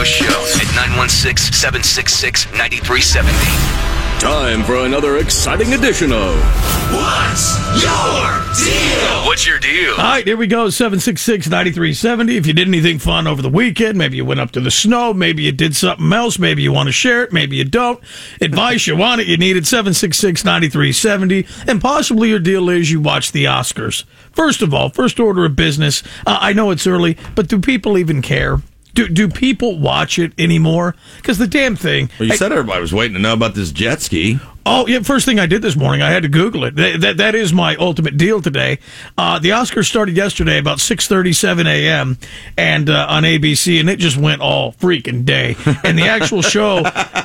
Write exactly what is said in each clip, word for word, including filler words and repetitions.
radio show at nine one six, seven six six, nine three seven zero. Time for another exciting edition of What's Your Deal? What's your deal? All right, here we go, seven six six, nine three seven zero. If you did anything fun over the weekend, maybe you went up to the snow, maybe you did something else, maybe you want to share it, maybe you don't. Advice, you want it, you need it, seven six six, nine three seven zero. And possibly your deal is you watch the Oscars. First of all, first order of business, uh, I know it's early, but do people even care? Do do people watch it anymore? Because the damn thing... Well, you I, said everybody was waiting to know about this jet ski. Oh, yeah, first thing I did this morning, I had to Google it. That, that, that is my ultimate deal today. Uh, the Oscars started yesterday about six thirty-seven a.m. and uh, on A B C, and it just went all freaking day. And the actual show,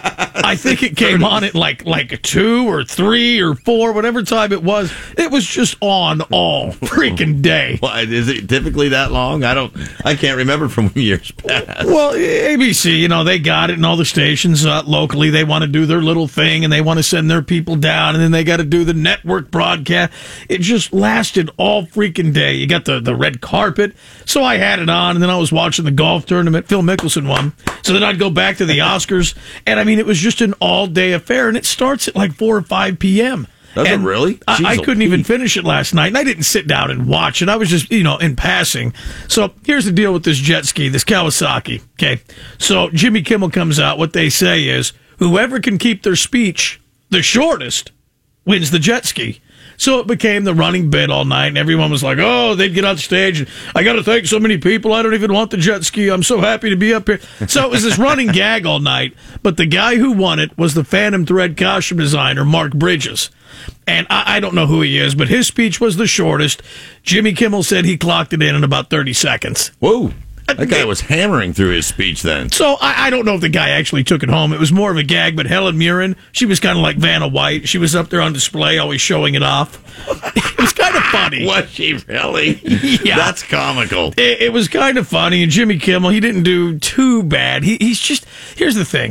I think it came on at like like two or three or four, whatever time it was. It was just on all freaking day. Well, is it typically that long? I don't. I can't remember from years past. Well, A B C, you know, they got it, and all the stations uh, locally, they want to do their little thing, and they want to send their people down, and then they got to do the network broadcast. It just lasted all freaking day. You got the, the red carpet, so I had it on, and then I was watching the golf tournament. Phil Mickelson won, so then I'd go back to the Oscars, and I mean, it was just an all-day affair, and it starts at like four or five p.m. Does and it really? I, I Jeez, couldn't even finish it last night, and I didn't sit down and watch it. I was just, you know, in passing. So here's the deal with this jet ski, this Kawasaki. Okay, so Jimmy Kimmel comes out. What they say is, whoever can keep their speech the shortest wins the jet ski. So it became the running bit all night, and everyone was like, oh, they'd get on stage, and I got to thank so many people. I don't even want the jet ski. I'm so happy to be up here. So it was this running gag all night, but the guy who won it was the Phantom Thread costume designer, Mark Bridges. And I, I don't know who he is, but his speech was the shortest. Jimmy Kimmel said he clocked it in in about thirty seconds. Whoa. That guy was hammering through his speech then. So I, I don't know if the guy actually took it home. It was more of a gag, but Helen Mirren, she was kind of like Vanna White. She was up there on display, always showing it off. It was kind of funny. Was she really? Yeah. That's comical. It, it was kind of funny, and Jimmy Kimmel, he didn't do too bad. He, he's just, here's the thing.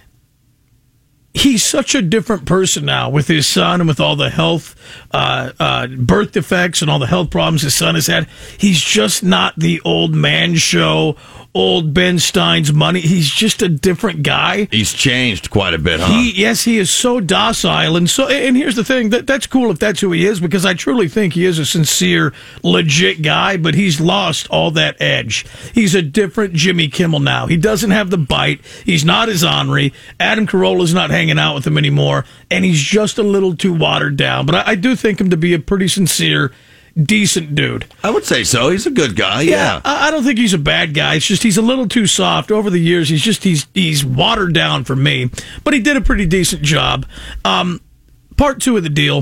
He's such a different person now with his son and with all the health, uh, uh, birth defects and all the health problems his son has had. He's just not the old man show, old Ben Stein's money. He's just a different guy. He's changed quite a bit, huh? He, yes, he is so docile. And so, and here's the thing, that that's cool if that's who he is, because I truly think he is a sincere, legit guy, but he's lost all that edge. He's a different Jimmy Kimmel now. He doesn't have the bite. He's not as ornery. Adam Carolla's not hanging out with him anymore, and he's just a little too watered down. But I, I do think him to be a pretty sincere, decent dude. I would say so. He's a good guy. Yeah, yeah. I, I don't think he's a bad guy. It's just he's a little too soft. Over the years, he's just he's he's watered down for me. But he did a pretty decent job. Um, part two of the deal,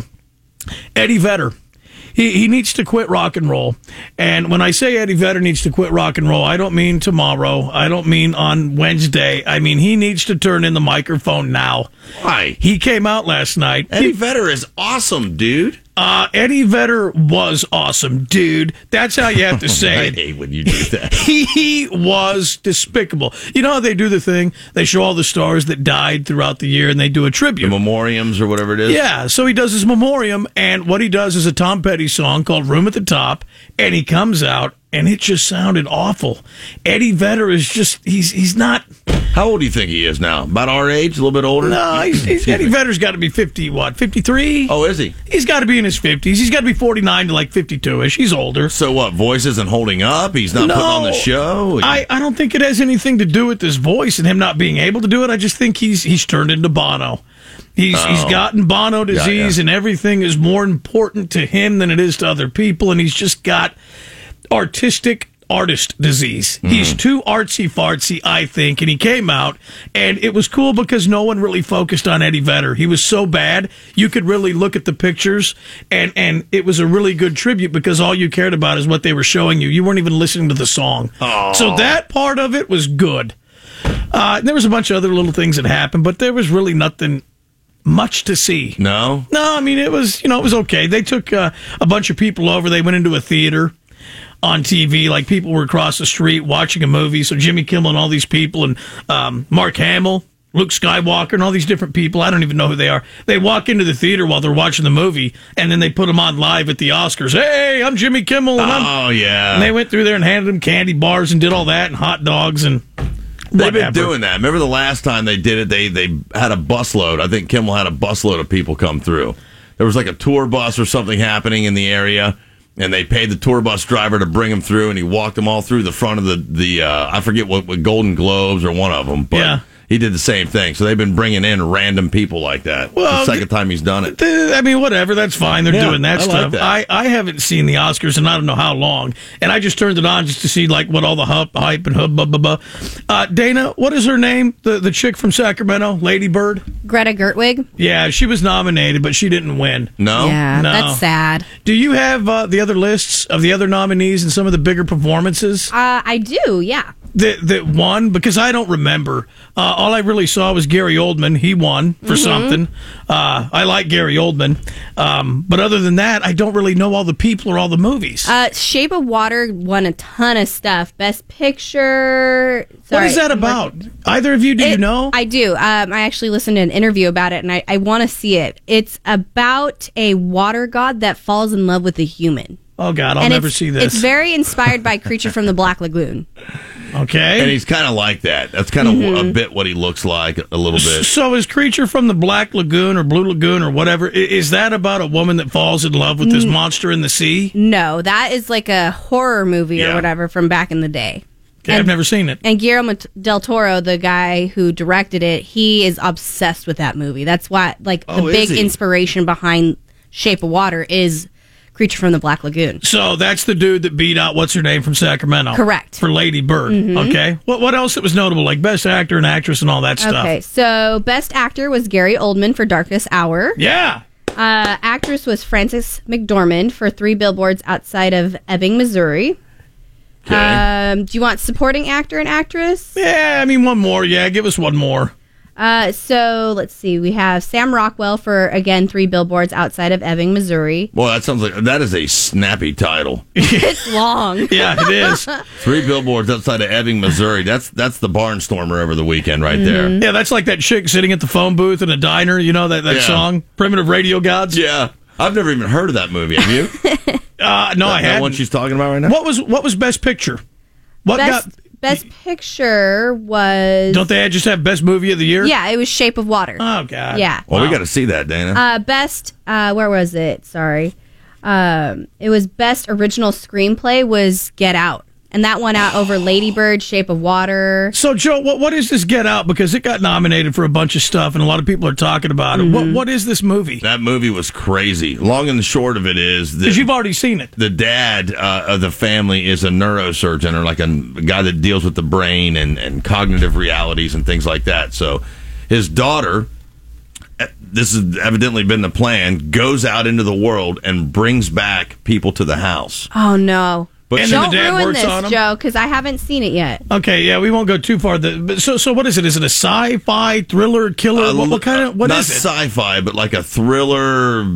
Eddie Vedder. He he needs to quit rock and roll. And when I say Eddie Vedder needs to quit rock and roll, I don't mean tomorrow. I don't mean on Wednesday. I mean he needs to turn in the microphone now. Why? He came out last night. Eddie He, Vedder is awesome, dude. Uh, Eddie Vedder was awesome, dude. That's how you have to say I it. hate when you do that. He was despicable. You know how they do the thing? They show all the stars that died throughout the year, and they do a The tribute. memoriams or whatever it is. Yeah, so he does his memoriam, and what he does is a Tom Petty song called Room at the Top, and he comes out, and it just sounded awful. Eddie Vedder is just, he's he's not... How old do you think he is now? About our age? A little bit older? No, he's, he's, Eddie Vedder's got to be fifty, what, fifty-three? Oh, is he? He's got to be in his fifties. He's got to be forty-nine to like fifty-two-ish. He's older. So what, voice isn't holding up? He's not No, putting on the show? I, I don't think it has anything to do with his voice and him not being able to do it. I just think he's he's turned into Bono. He's Oh. he's gotten Bono disease, yeah. and everything is more important to him than it is to other people, and he's just got artistic artist disease. Mm. He's too artsy fartsy, I think, and he came out, and it was cool because no one really focused on Eddie Vedder. He was so bad, you could really look at the pictures, and, and it was a really good tribute because all you cared about is what they were showing you. You weren't even listening to the song. Oh. So that part of it was good. Uh, there was a bunch of other little things that happened, but there was really nothing much to see. No? No, I mean, it was, you know, it was okay. They took uh, a bunch of people over. They went into a theater on T V, like people were across the street watching a movie. So Jimmy Kimmel and all these people, and um, Mark Hamill, Luke Skywalker, and all these different people. I don't even know who they are. They walk into the theater while they're watching the movie, and then they put them on live at the Oscars. Hey, I'm Jimmy Kimmel. And I'm, Oh, yeah. and they went through there and handed them candy bars and did all that and hot dogs and They've been Whatever. doing that. Remember the last time they did it? They they had a busload. I think Kimmel had a busload of people come through. There was like a tour bus or something happening in the area, and they paid the tour bus driver to bring them through, and he walked them all through the front of the the. Uh, I forget what, what Golden Globes or one of them, but Yeah. he did the same thing. So they've been bringing in random people like that. Well, the second time he's done it. Uh, I mean, whatever. That's fine. They're Yeah, doing that I like stuff. that. I, I haven't seen the Oscars in I don't know how long, and I just turned it on just to see like what all the hup, hype and hub, blah, blah, blah. Uh, Dana, what is her name? The the chick from Sacramento, Lady Bird. Greta Gerwig. Yeah, she was nominated, but she didn't win. No, Yeah, No. that's sad. Do you have uh, the other lists of the other nominees and some of the bigger performances Uh, I do, yeah. that that won? Because I don't remember. Uh, all I really saw was Gary Oldman. He won for Mm-hmm. something. Uh, I like Gary Oldman, um, but other than that, I don't really know all the people or all the movies. Uh, Shape of Water won a ton of stuff. Best Picture. what Sorry, is that I'm about? working- Either of you? Do you It- know? I do. Um, I actually listened to an interview about it, and I, I want to see it. It's about a water god that falls in love with a human. oh God, I'll and never it's, see this. It's very inspired by Creature from the Black Lagoon. okay. and he's kind of like that. That's kind of Mm-hmm. a bit what he looks like a little bit. So is Creature from the Black Lagoon or Blue Lagoon or whatever, i- is that about a woman that falls in love with this Mm. monster in the sea? No, that is like a horror movie Yeah. or whatever from back in the day. Okay, I've And- never seen it. And Guillermo t- del Toro, the guy who directed it, he is obsessed with that movie. That's why, like, Oh, the is big he? inspiration behind Shape of Water is Creature from the Black Lagoon. So that's the dude that beat out what's her name from Sacramento. Correct. For Lady Bird. Okay. What what else that was notable? Like best actor and actress and all that stuff. Okay, so best actor was Gary Oldman for Darkest Hour. Yeah. Uh, actress was Frances McDormand for Three Billboards Outside of Ebbing, Missouri. Okay. Um, do you want supporting actor and actress? Yeah, I mean one more. Yeah, give us one more. Uh, so let's see. We have Sam Rockwell for, again, Three Billboards Outside of Ebbing, Missouri. Well, that sounds like that is a snappy title. It's long. Yeah, it is. Three billboards outside of Ebbing, Missouri. That's that's the barnstormer over the weekend right there. Yeah, that's like that chick sitting at the phone booth in a diner. You know that, that Yeah. song, Primitive Radio Gods? Yeah, I've never even heard of that movie. Have you? Uh, no, I that hadn't. one she's talking about right now. What was what was best picture? What Best, got? best picture was... Don't they just have best movie of the year? Yeah, it was Shape of Water. Oh God. Yeah. Well, we Wow. got to see that, Dana. Uh, best, uh, where was it? Sorry. Um, it was best original screenplay was Get Out. And that won out over Lady Bird, Shape of Water. So, Joe, what what is this Get Out? Because it got nominated for a bunch of stuff, and a lot of people are talking about it. Mm-hmm. What what is this movie? that movie was crazy. Long and the short of it is that Because you've already seen it. the dad uh, of the family is a neurosurgeon or like a, a guy that deals with the brain and, and cognitive realities and things like that. So his daughter, eh, this has evidently been the plan, goes out into the world and brings back people to the house. Oh, no. But And she- then Don't the dad ruin works this, on 'em? Joe, because I haven't seen it yet. Okay, yeah, we won't go too far. The, but so so what is it? Is it a sci-fi thriller killer? uh, what, what kind of what not is it? sci-fi, but like a thriller.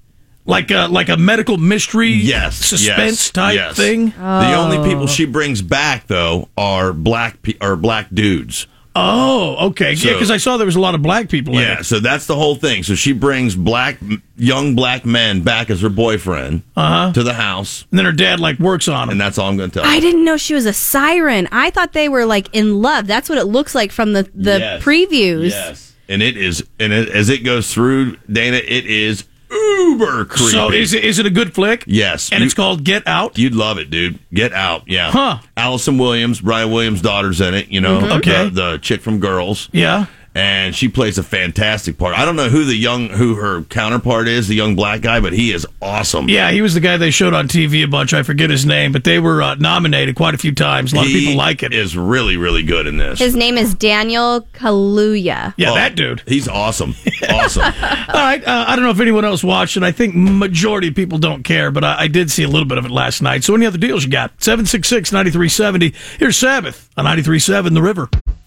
Like a like a medical mystery, Yes, suspense yes, type yes. thing. The only people she brings back though are black pe- or black dudes. Oh, okay, yeah, So- because I saw there was a lot of black people in Yeah, it. so that's the whole thing. So she brings black, young black men back as her boyfriend Uh-huh. to the house, And then her dad like works on and him. that's all I'm going to tell I you. didn't know she was a siren. I thought they were, like, in love. That's what it looks like from the, the Yes. previews. Yes, and it is, and it, as it goes through, Dana, it is uber creepy. So is it is it a good flick? Yes, and you- it's called Get Out. You'd love it, dude. Get Out, yeah. Huh. Allison Williams, Brian Williams' daughter's in it. You know, Okay. the, the chick from Girls. Yeah. And she plays a fantastic part. I don't know who the young, who her counterpart is, the young black guy, but he is awesome. Yeah, he was the guy they showed on T V a bunch. I forget his name, but they were uh, nominated quite a few times. A lot he of people like it. Is really, really good in this. His name is Daniel Kaluuya. Yeah, Oh, that dude. He's awesome. Awesome. All right, uh, I don't know if anyone else watched it. I think majority of people don't care, but I, I did see a little bit of it last night. So any other deals you got? seven six six, nine three seven zero. Here's Sabbath on ninety-three point seven The River.